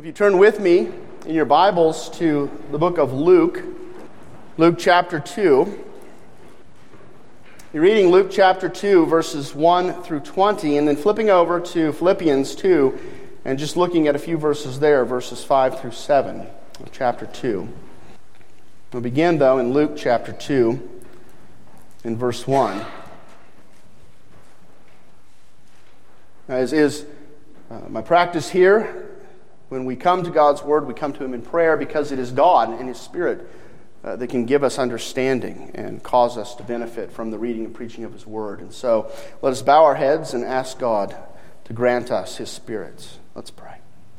If you turn with me in your Bibles to the book of Luke, Luke chapter 2. You're reading Luke chapter 2, verses 1 through 20, and then flipping over to Philippians 2, and just looking at a few verses there, verses 5 through 7 of chapter 2. We'll begin, though, in Luke chapter 2, in verse 1. As is my practice here, when we come to God's Word, we come to Him in prayer because it is God and His Spirit that can give us understanding and cause us to benefit from the reading and preaching of His Word. And so let us bow our heads and ask God to grant us His Spirit. Let's pray.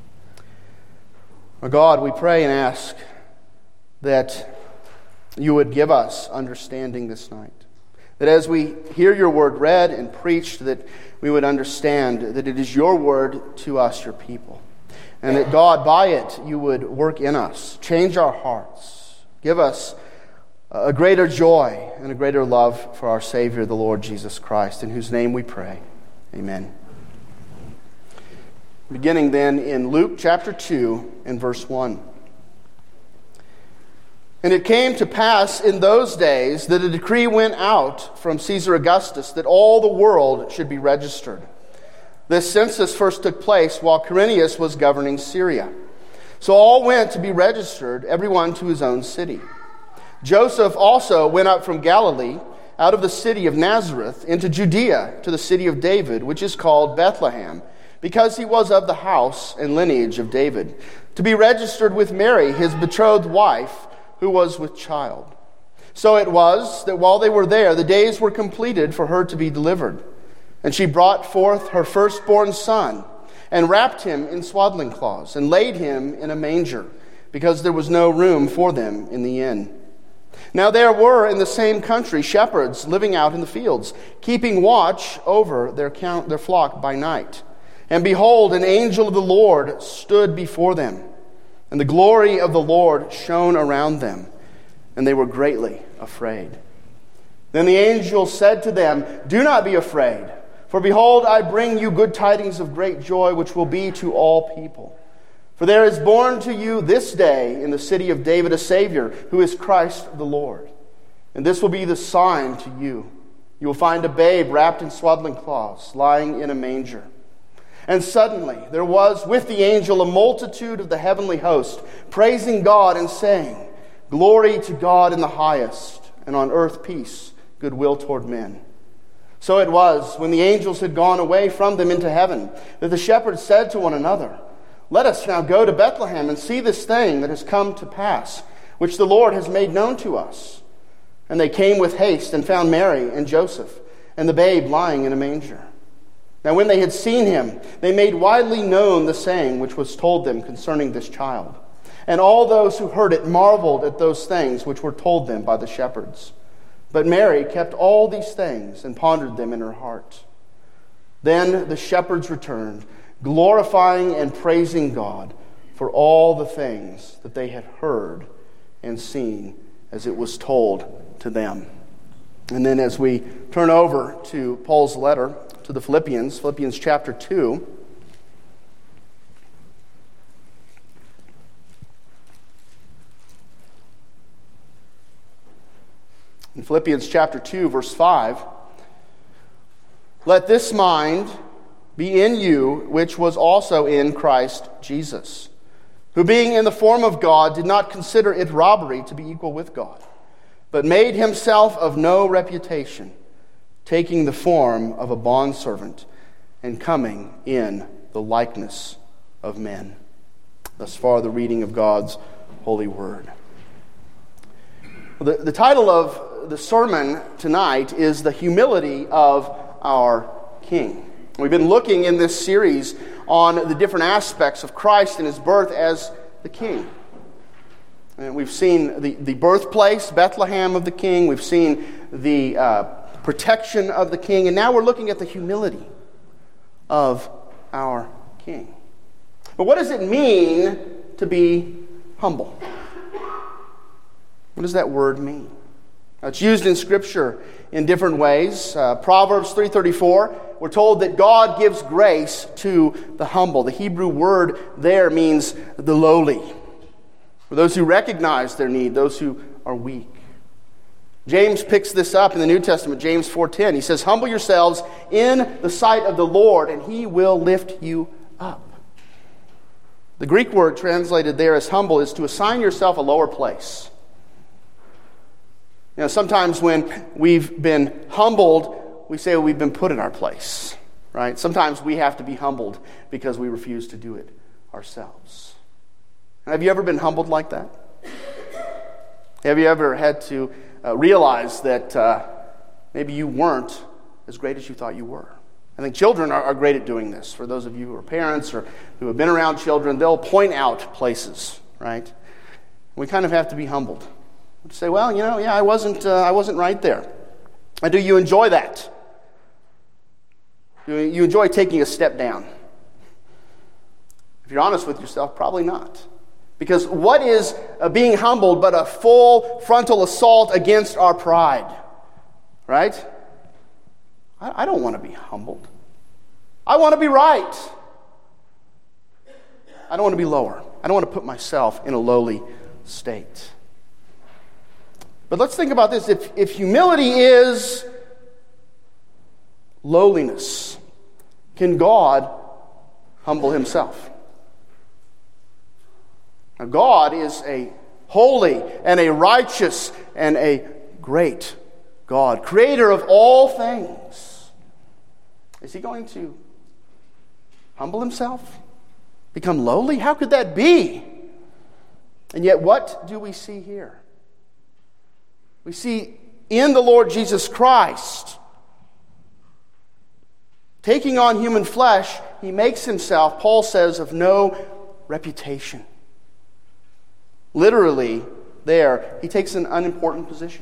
Our God, we pray and ask that You would give us understanding this night. That as we hear Your Word read and preached, that we would understand that it is Your Word to us, Your people. And that, God, by it, You would work in us, change our hearts, give us a greater joy and a greater love for our Savior, the Lord Jesus Christ, in whose name we pray. Amen. Beginning then in Luke chapter 2 and verse 1. And it came to pass in those days that a decree went out from Caesar Augustus that all the world should be registered. This census first took place while Quirinius was governing Syria. So all went to be registered, everyone to his own city. Joseph also went up from Galilee, out of the city of Nazareth, into Judea, to the city of David, which is called Bethlehem, because he was of the house and lineage of David, to be registered with Mary, his betrothed wife, who was with child. So it was that while they were there, the days were completed for her to be delivered. And she brought forth her firstborn son, and wrapped him in swaddling cloths, and laid him in a manger, because there was no room for them in the inn. Now there were in the same country shepherds living out in the fields, keeping watch over their flock by night. And behold, an angel of the Lord stood before them, and the glory of the Lord shone around them, and they were greatly afraid. Then the angel said to them, "Do not be afraid. For behold, I bring you good tidings of great joy, which will be to all people. For there is born to you this day in the city of David a Savior, who is Christ the Lord. And this will be the sign to you. You will find a babe wrapped in swaddling cloths, lying in a manger." And suddenly there was with the angel a multitude of the heavenly host, praising God and saying, "Glory to God in the highest, and on earth peace, goodwill toward men." So it was, when the angels had gone away from them into heaven, that the shepherds said to one another, "Let us now go to Bethlehem and see this thing that has come to pass, which the Lord has made known to us." And they came with haste and found Mary and Joseph and the babe lying in a manger. Now when they had seen him, they made widely known the saying which was told them concerning this child. And all those who heard it marveled at those things which were told them by the shepherds. But Mary kept all these things and pondered them in her heart. Then the shepherds returned, glorifying and praising God for all the things that they had heard and seen as it was told to them. And then as we turn over to Paul's letter to the Philippians chapter 2, in Philippians chapter 2, verse 5, "Let this mind be in you, which was also in Christ Jesus, who being in the form of God did not consider it robbery to be equal with God, but made himself of no reputation, taking the form of a bondservant and coming in the likeness of men." Thus far the reading of God's holy word. The title of the sermon tonight is "The Humility of Our King." We've been looking in this series on the different aspects of Christ and his birth as the King. And we've seen the birthplace, Bethlehem, of the King. We've seen the protection of the King. And now we're looking at the humility of our King. But what does it mean to be humble? What does that word mean? Now, it's used in Scripture in different ways. Proverbs 3:34, we're told that God gives grace to the humble. The Hebrew word there means the lowly, for those who recognize their need, those who are weak. James picks this up in the New Testament, James 4:10. He says, "Humble yourselves in the sight of the Lord, and He will lift you up." The Greek word translated there as humble is to assign yourself a lower place. You know, sometimes when we've been humbled, we say we've been put in our place, right? Sometimes we have to be humbled because we refuse to do it ourselves. Have you ever been humbled like that? Have you ever had to realize that maybe you weren't as great as you thought you were? I think children are great at doing this. For those of you who are parents or who have been around children, they'll point out places, right? We kind of have to be humbled. We say, well, I wasn't right there. And do you enjoy that? Do you enjoy taking a step down? If you're honest with yourself, probably not. Because what is being humbled but a full frontal assault against our pride? Right? I don't want to be humbled. I want to be right. I don't want to be lower. I don't want to put myself in a lowly state. But let's think about this. If humility is lowliness, can God humble Himself? Now, God is a holy and a righteous and a great God, creator of all things. Is He going to humble Himself? Become lowly? How could that be? And yet, what do we see here? We see in the Lord Jesus Christ, taking on human flesh, He makes Himself, Paul says, of no reputation. Literally, there, He takes an unimportant position.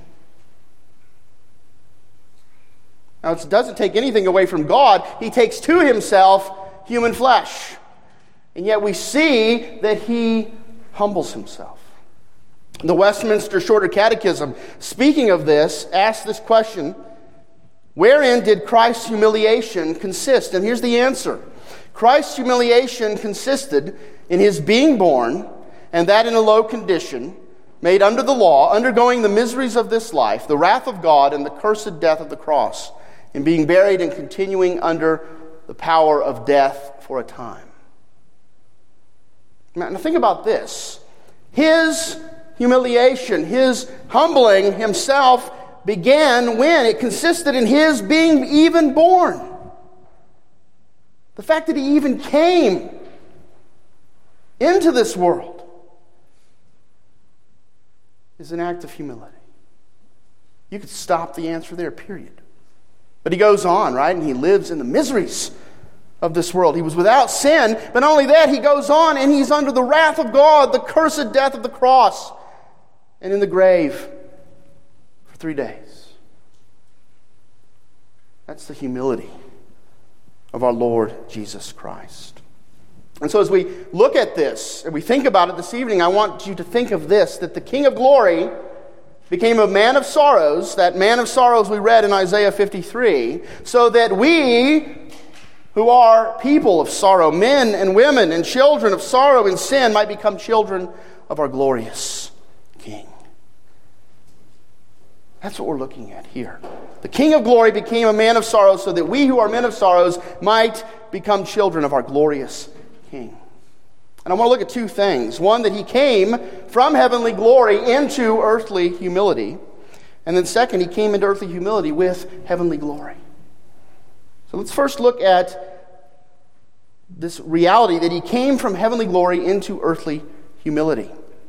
Now, it doesn't take anything away from God. He takes to Himself human flesh. And yet we see that He humbles Himself. The Westminster Shorter Catechism, speaking of this, asks this question: wherein did Christ's humiliation consist? And here's the answer. Christ's humiliation consisted in His being born, and that in a low condition, made under the law, undergoing the miseries of this life, the wrath of God, and the cursed death of the cross, in being buried and continuing under the power of death for a time. Now think about this. His humiliation, His humbling Himself began when? It consisted in His being even born. The fact that He even came into this world is an act of humility. You could stop the answer there, period. But He goes on, right? And He lives in the miseries of this world. He was without sin, but not only that, He goes on and He's under the wrath of God, the cursed death of the cross, and in the grave for 3 days. That's the humility of our Lord Jesus Christ. And so as we look at this and we think about it this evening, I want you to think of this, that the King of Glory became a man of sorrows, that man of sorrows we read in Isaiah 53, so that we who are people of sorrow, men and women and children of sorrow and sin, might become children of our glorious King. That's what we're looking at here. The King of Glory became a man of sorrows so that we who are men of sorrows might become children of our glorious King. And I want to look at two things. One, that He came from heavenly glory into earthly humility. And then second, He came into earthly humility with heavenly glory. So let's first look at this reality that He came from heavenly glory into earthly humility.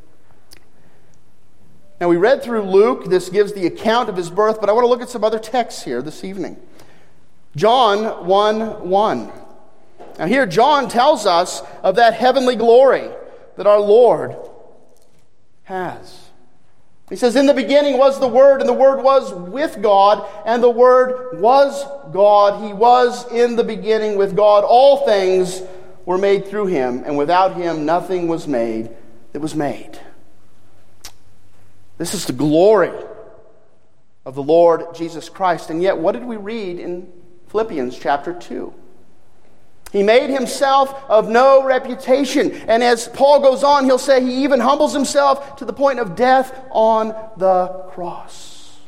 Now, we read through Luke. This gives the account of His birth, but I want to look at some other texts here this evening. John 1:1. Now here, John tells us of that heavenly glory that our Lord has. He says, in the beginning was the Word, and the Word was with God, and the Word was God. He was in the beginning with God. All things were made through Him, and without Him nothing was made that was made. This is the glory of the Lord Jesus Christ. And yet, what did we read in Philippians chapter 2? He made himself of no reputation. And as Paul goes on, he'll say he even humbles himself to the point of death on the cross.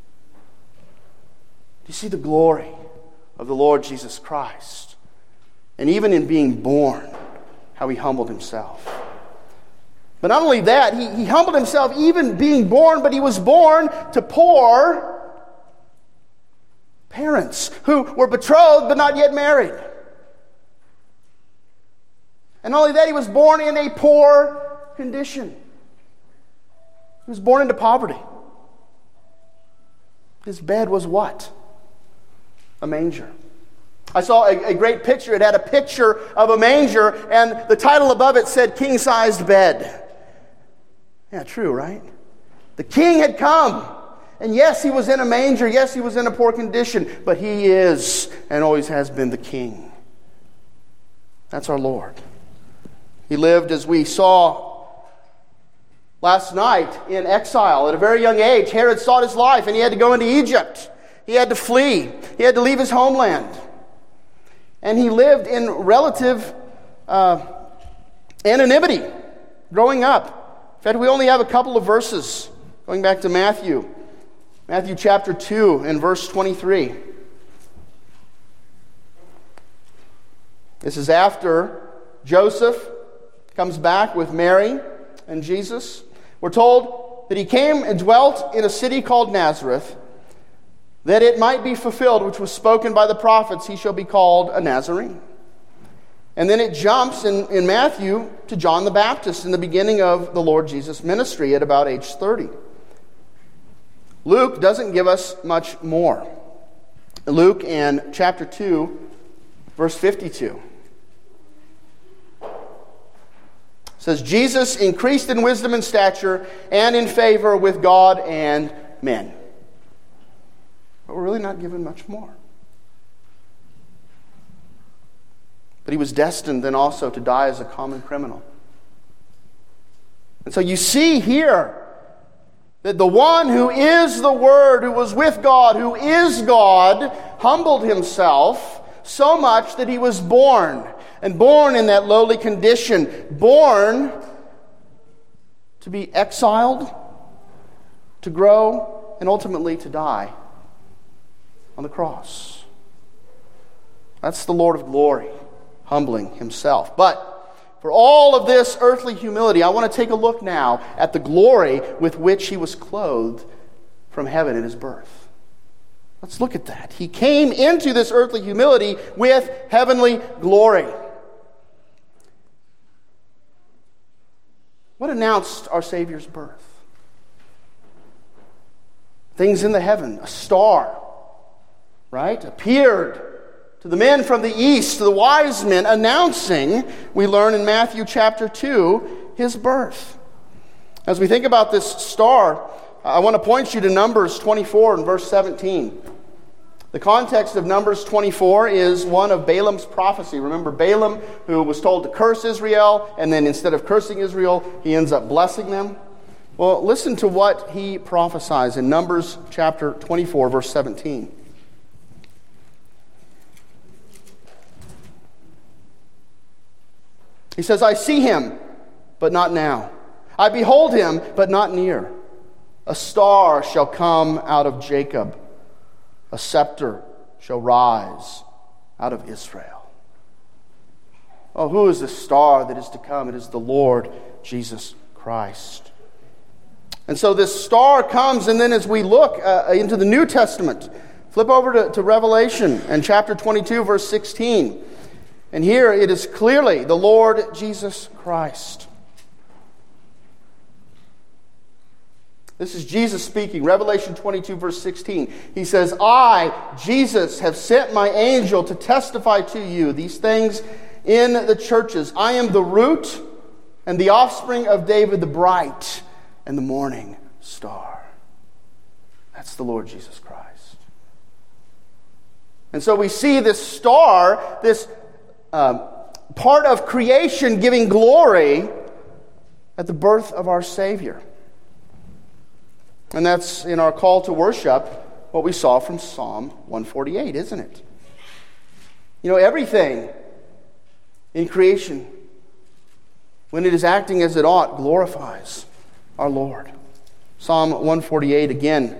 Do you see the glory of the Lord Jesus Christ? And even in being born, how he humbled himself. But not only that, he humbled himself even being born, but he was born to poor parents who were betrothed but not yet married. And not only that, he was born in a poor condition. He was born into poverty. His bed was what? A manger. I saw a great picture. It had a picture of a manger, and the title above it said king-sized bed. Yeah, true, right? The king had come. And yes, he was in a manger. Yes, he was in a poor condition. But he is and always has been the king. That's our Lord. He lived, as we saw last night, in exile at a very young age. Herod sought his life, and he had to go into Egypt. He had to flee. He had to leave his homeland. And he lived in relative anonymity growing up. In fact, we only have a couple of verses going back to Matthew. Matthew chapter 2 and verse 23. This is after Joseph comes back with Mary and Jesus. We're told that he came and dwelt in a city called Nazareth, that it might be fulfilled, which was spoken by the prophets, he shall be called a Nazarene. And then it jumps in Matthew to John the Baptist in the beginning of the Lord Jesus' ministry at about age 30. Luke doesn't give us much more. Luke in chapter 2, verse 52. Says, Jesus increased in wisdom and stature and in favor with God and men. But we're really not given much more. But he was destined then also to die as a common criminal. And so you see here that the one who is the Word, who was with God, who is God, humbled himself so much that he was born. And born in that lowly condition. Born to be exiled, to grow, and ultimately to die on the cross. That's the Lord of glory, humbling himself. But for all of this earthly humility, I want to take a look now at the glory with which he was clothed from heaven at his birth. Let's look at that. He came into this earthly humility with heavenly glory. What announced our Savior's birth? Things in the heaven, a star, right, appeared to the men from the east, to the wise men, announcing, we learn in Matthew chapter 2, his birth. As we think about this star, I want to point you to Numbers 24 and verse 17. The context of Numbers 24 is one of Balaam's prophecy. Remember Balaam, who was told to curse Israel, and then instead of cursing Israel, he ends up blessing them. Well, listen to what he prophesies in Numbers chapter 24, verse 17. He says, I see him, but not now. I behold him, but not near. A star shall come out of Jacob. A scepter shall rise out of Israel. Oh, who is the star that is to come? It is the Lord Jesus Christ. And so this star comes, and then as we look into the New Testament, flip over to Revelation and chapter 22, verse 16. And here it is clearly the Lord Jesus Christ. This is Jesus speaking, Revelation 22, verse 16. He says, I, Jesus, have sent my angel to testify to you these things in the churches. I am the root and the offspring of David, the bright and the morning star. That's the Lord Jesus Christ. And so we see this star, this part of creation giving glory at the birth of our Savior. And that's in our call to worship what we saw from Psalm 148, isn't it? You know, everything in creation, when it is acting as it ought, glorifies our Lord. Psalm 148 again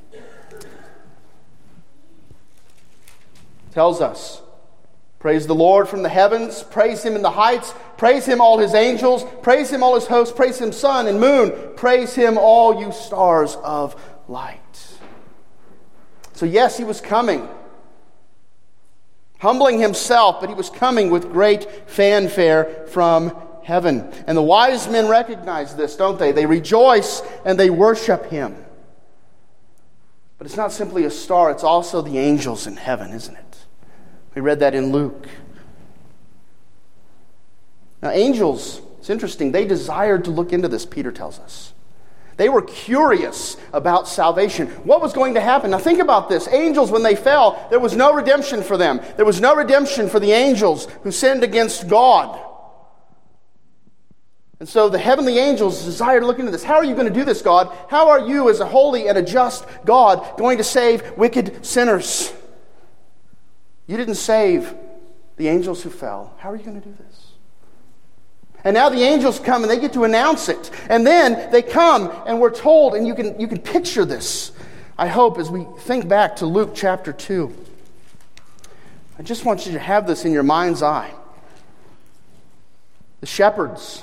tells us, praise the Lord from the heavens, praise Him in the heights, praise Him all His angels, praise Him all His hosts, praise Him sun and moon, praise Him all you stars of light. So yes, He was coming, humbling Himself, but He was coming with great fanfare from heaven. And the wise men recognize this, don't they? They rejoice and they worship Him. But it's not simply a star, it's also the angels in heaven, isn't it? We read that in Luke. Now, angels, it's interesting, they desired to look into this, Peter tells us. They were curious about salvation. What was going to happen? Now, think about this. Angels, when they fell, there was no redemption for them. There was no redemption for the angels who sinned against God. And so the heavenly angels desire to look into this. How are you going to do this, God? How are you, as a holy and a just God, going to save wicked sinners? You didn't save the angels who fell. How are you going to do this? And now the angels come and they get to announce it. And then they come and we're told, and you can picture this, I hope, as we think back to Luke chapter 2. I just want you to have this in your mind's eye. The shepherds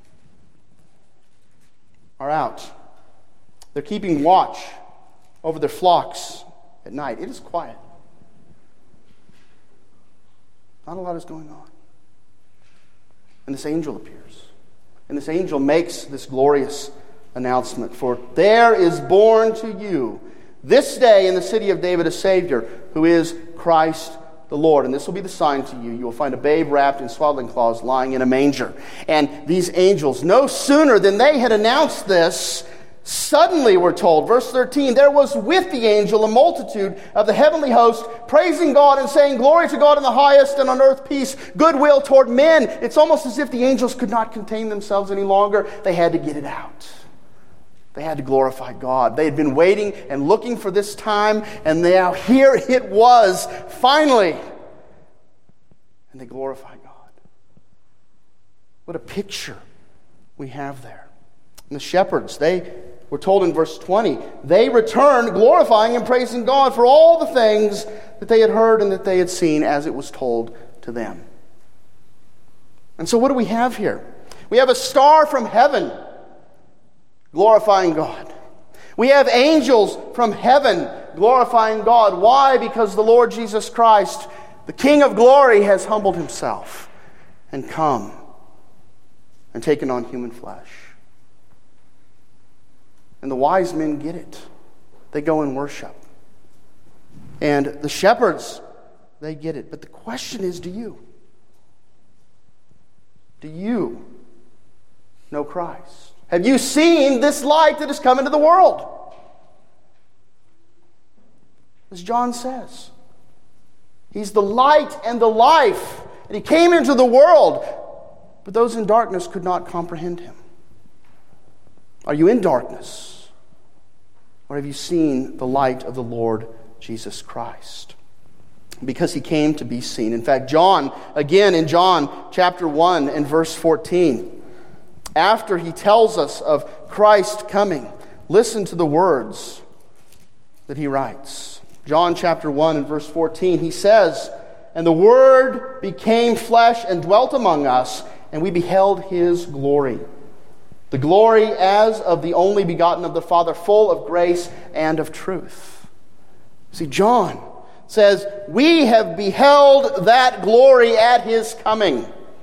are out. They're keeping watch over their flocks at night. It is quiet. Not a lot is going on. And this angel appears. And this angel makes this glorious announcement. For there is born to you this day in the city of David a Savior, who is Christ the Lord. And this will be the sign to you. You will find a babe wrapped in swaddling cloths lying in a manger. And these angels, no sooner than they had announced this, suddenly, we're told, verse 13, there was with the angel a multitude of the heavenly host, praising God and saying, glory to God in the highest, and on earth peace, goodwill toward men. It's almost as if the angels could not contain themselves any longer. They had to get it out. They had to glorify God. They had been waiting and looking for this time, and now here it was, finally. And they glorify God. What a picture we have there. And the shepherds, we're told in verse 20, they returned glorifying and praising God for all the things that they had heard and that they had seen as it was told to them. And so what do we have here? We have a star from heaven glorifying God. We have angels from heaven glorifying God. Why? Because the Lord Jesus Christ, the King of glory, has humbled Himself and come and taken on human flesh. And the wise men get it. They go and worship. And the shepherds, they get it. But the question is, do you? Do you know Christ? Have you seen this light that has come into the world? As John says, He's the light and the life. And He came into the world, but those in darkness could not comprehend Him. Are you in darkness? Or have you seen the light of the Lord Jesus Christ? Because He came to be seen. In fact, John, again in John chapter 1 and verse 14, after he tells us of Christ coming, listen to the words that he writes. John chapter 1 and verse 14, he says, and the Word became flesh and dwelt among us, and we beheld His glory. The glory as of the only begotten of the Father, full of grace and of truth. See, John says, we have beheld that glory at His coming.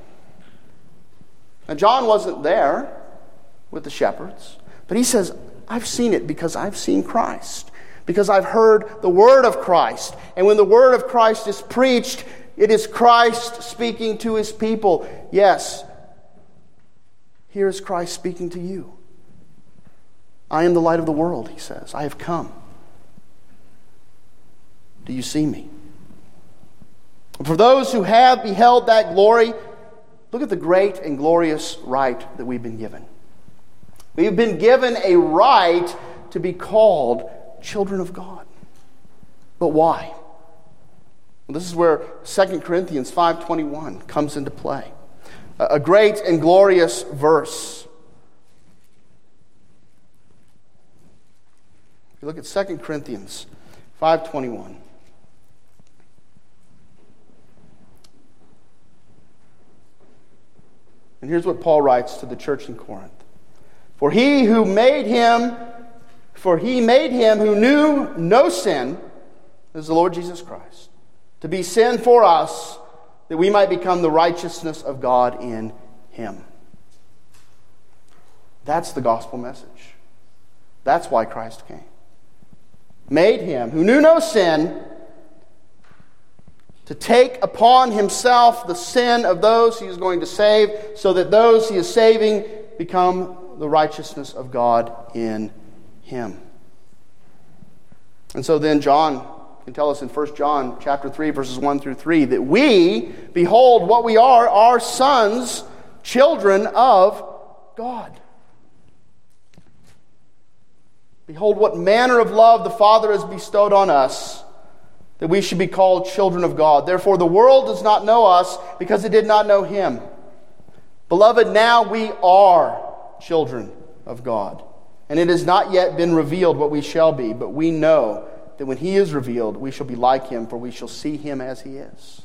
Now, John wasn't there with the shepherds, but he says, I've seen it because I've seen Christ, because I've heard the word of Christ. And when the word of Christ is preached, it is Christ speaking to His people. Yes, here is Christ speaking to you. I am the light of the world, He says. I have come. Do you see me? For those who have beheld that glory, look at the great and glorious right that we've been given. We've been given a right to be called children of God. But why? Well, this is where 2 Corinthians 5:21 comes into play. A great and glorious verse. If you look at 2 Corinthians 5:21. And here's what Paul writes to the church in Corinth. For he made him who knew no sin, is the Lord Jesus Christ, to be sin for us, that we might become the righteousness of God in him. That's the gospel message. That's why Christ came. Made him who knew no sin to take upon himself the sin of those he is going to save, so that those he is saving become the righteousness of God in him. And so then John can tell us in 1 John chapter 3, verses 1 through 3, that we, behold what we are sons, children of God. Behold what manner of love the Father has bestowed on us, that we should be called children of God. Therefore the world does not know us, because it did not know him. Beloved, now we are children of God. And it has not yet been revealed what we shall be, but we know that when he is revealed, we shall be like him, for we shall see him as he is.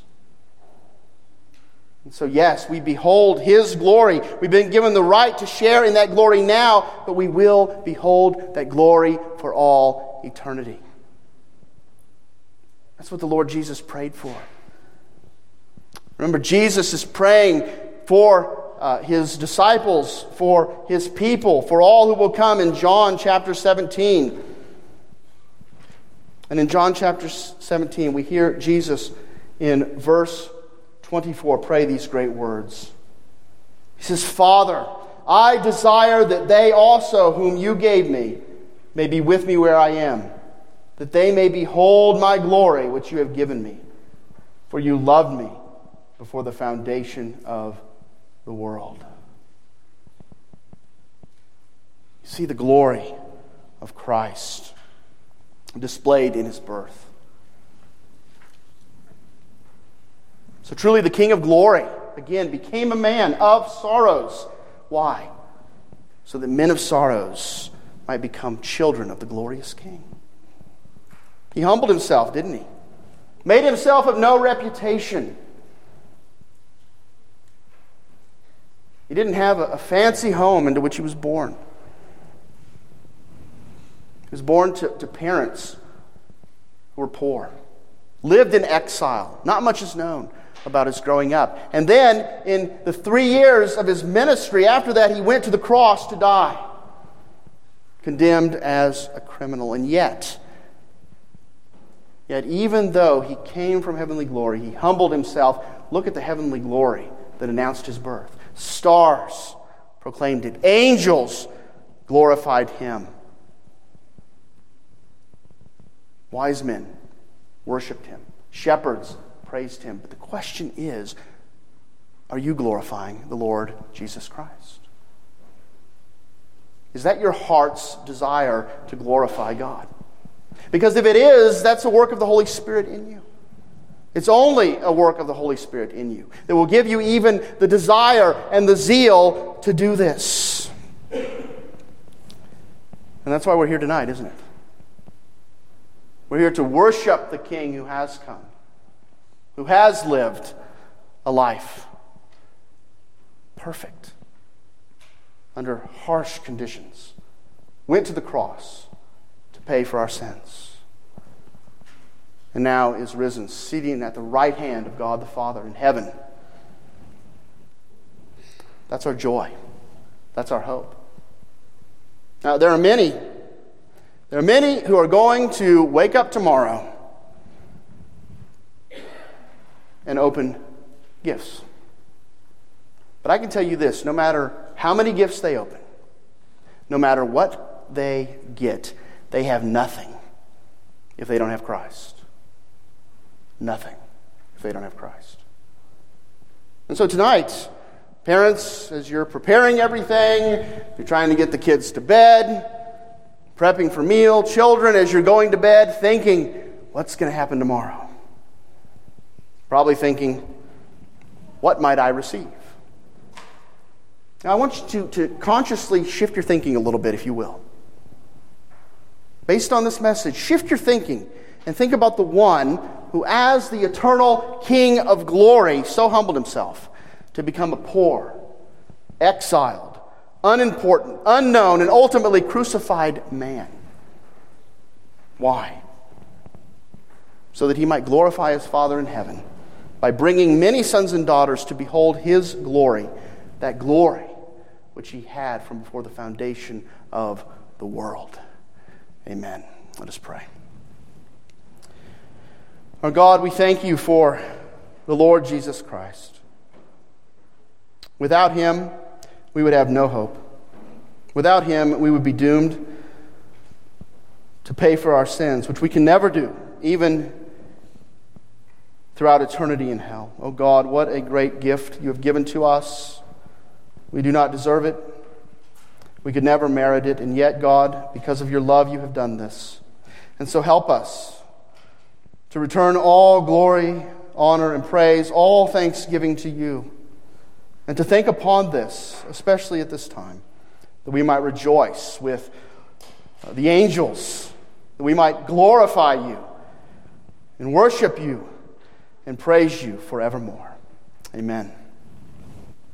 And so yes, we behold his glory. We've been given the right to share in that glory now, but we will behold that glory for all eternity. That's what the Lord Jesus prayed for. Remember, Jesus is praying for his disciples, for his people, for all who will come in John chapter 17. And in John chapter 17, we hear Jesus in verse 24 pray these great words. He says, Father, I desire that they also whom you gave me may be with me where I am, that they may behold my glory which you have given me. For you loved me before the foundation of the world. You see the glory of Christ displayed in his birth. So truly the King of glory, again, became a man of sorrows. Why? So that men of sorrows might become children of the glorious King. He humbled himself, didn't he? Made himself of no reputation. He didn't have a fancy home into which he was born. He was born to parents who were poor. Lived in exile. Not much is known about his growing up. And then, in the 3 years of his ministry, after that, he went to the cross to die. Condemned as a criminal. And yet, even though he came from heavenly glory, he humbled himself. Look at the heavenly glory that announced his birth. Stars proclaimed it. Angels glorified him. Wise men worshiped him. Shepherds praised him. But the question is, are you glorifying the Lord Jesus Christ? Is that your heart's desire to glorify God? Because if it is, that's a work of the Holy Spirit in you. It's only a work of the Holy Spirit in you that will give you even the desire and the zeal to do this. And that's why we're here tonight, isn't it? We're here to worship the King who has come, who has lived a life perfect under harsh conditions, went to the cross to pay for our sins, and now is risen, sitting at the right hand of God the Father in heaven. That's our joy. That's our hope. Now, there are many who are going to wake up tomorrow and open gifts. But I can tell you this, no matter how many gifts they open, no matter what they get, they have nothing if they don't have Christ. Nothing if they don't have Christ. And so tonight, parents, as you're preparing everything, you're trying to get the kids to bed, prepping for meal, children as you're going to bed, thinking, what's going to happen tomorrow? Probably thinking, what might I receive? Now, I want you to consciously shift your thinking a little bit, if you will. Based on this message, shift your thinking and think about the one who, as the eternal King of glory, so humbled himself to become a poor, exiled, unimportant, unknown, and ultimately crucified man. Why? So that he might glorify his Father in heaven by bringing many sons and daughters to behold his glory, that glory which he had from before the foundation of the world. Amen. Let us pray. Our God, we thank you for the Lord Jesus Christ. Without him, we would have no hope. Without him, we would be doomed to pay for our sins, which we can never do, even throughout eternity in hell. Oh God, what a great gift you have given to us. We do not deserve it. We could never merit it, and yet, God, because of your love, you have done this. And so help us to return all glory, honor, and praise, all thanksgiving to you, and to think upon this, especially at this time, that we might rejoice with the angels, that we might glorify you and worship you and praise you forevermore. Amen.